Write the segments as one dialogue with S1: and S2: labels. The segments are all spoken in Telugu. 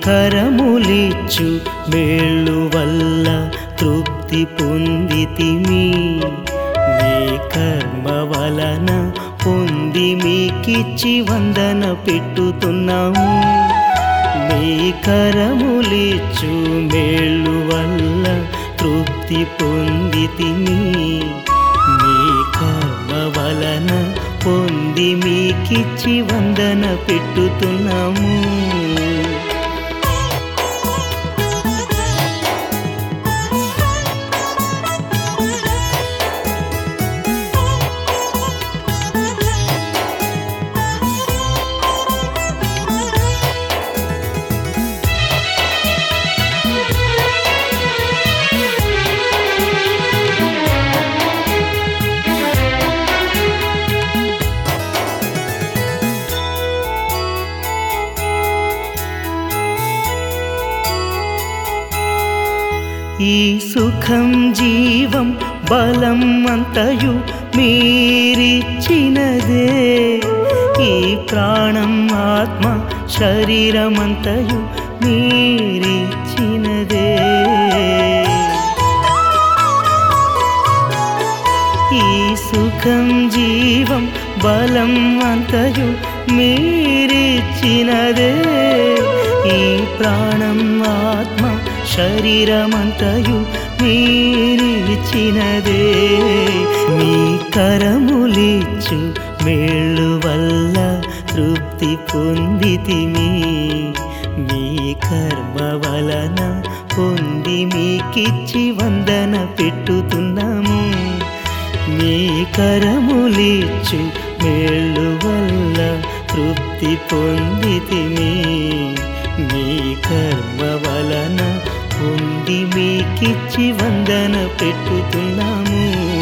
S1: కరములిచ్చు మేళ్ళు వల్ల తృప్తి పొందితిమి మీ కర్మ వలన పొంది మీకిచ్చి వందన పెట్టుతున్నాము మీ కరములిచ్చు మేళ్ళు వల్ల తృప్తి పొందితిమి మీ కర్మ వలన పొంది మీకిచ్చి వందన పెట్టుతున్నాము ఈ సుఖం జీవం బలం అంతయు మీరిచ్చినదే ఈ ప్రాణం ఆత్మ శరీరమంతయు మీరిచ్చినదే ఈ సుఖం జీవం బలం అంతయు మీరిచ్చినదే ఈ ప్రాణం ఆత్మ శరీరమంతయు మీరిచ్చినదే మీ కరములిచ్చు మేళ్ళు వల్ల తృప్తి పొందితిమి మీ కర్మ వలన పొంది మీకిచ్చి వందన పెట్టుతున్నాము మీ కరములిచ్చు మేళ్ళు వల్ల తృప్తి పొందితిమి మీ కర్మ వలన పొంది మీకిచ్చి వందన పెట్టుతున్నాము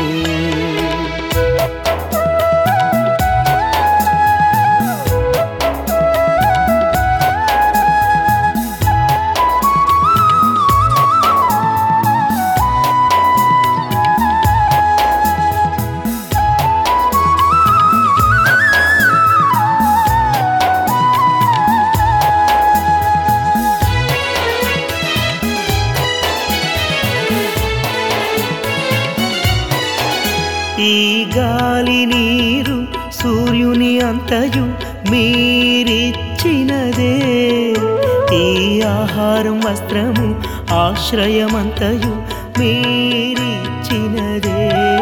S1: ఈ గాలి నీరు సూర్యుని అంతయు మీరిచ్చినదే ఈ ఆహారం వస్త్రము ఆశ్రయమంతయు మీరిచ్చినదే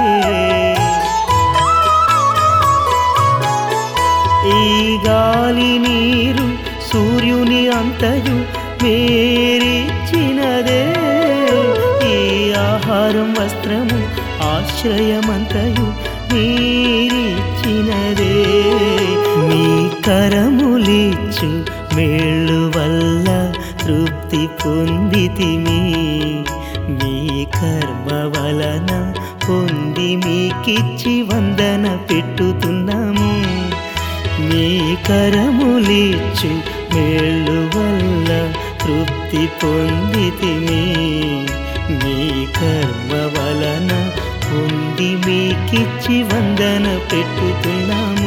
S1: ఈ గాలి నీరు సూర్యుని అంతయు మీరిచ్చినదే ఈ ఆహారం వస్త్రము ఆశ్రయమంతయు మీరిచ్చినదే మీ కరములిచ్చు మేళ్ళు వల్ల తృప్తి పొందితిమి మీ కర్మ వలన పొంది మీకిచ్చి వందన పెట్టుతున్నాము మీ కరములిచ్చు మేళ్ళు వల్ల తృప్తి పొందితిమి మీ కర్మ వలన పొంది మీకిచ్చి వందన పెట్టుతున్నాము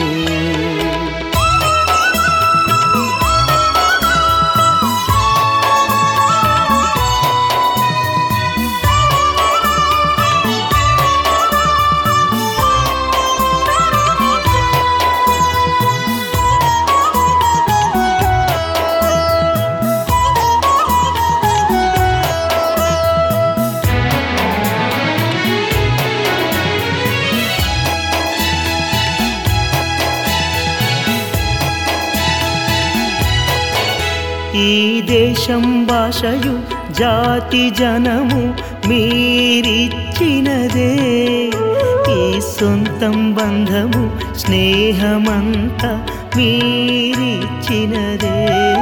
S1: ఈ దేశం భాషయు జాతి జనము మీరిచ్చినదే ఈ సొంతం బంధము స్నేహమంతా మీరిచ్చినదే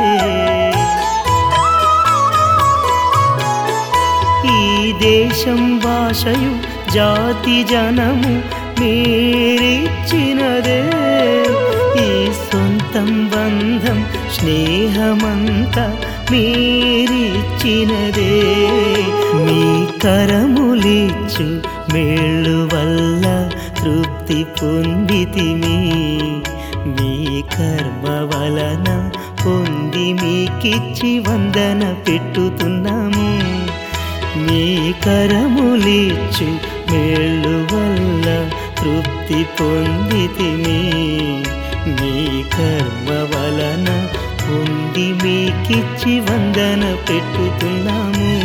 S1: ఈ దేశం భాషయు జాతి జనము మీరిచ్చినదే ఈ సొంతం బంధం స్నేహమంతా మీరిచ్చినదే మీ కరములిచ్చు మేళ్ళు వల్ల తృప్తి పొందితిమి మీ కర్మ వలన పొంది పొంది మీకిచ్చి వందన పెట్టుతున్నాము. మీ కరములిచ్చు మేళ్ళు వల్ల తృప్తి పొందితిమి. మీ కర్మ వలన పొంది మీకిచ్చి వందన పెట్టుతున్నాము.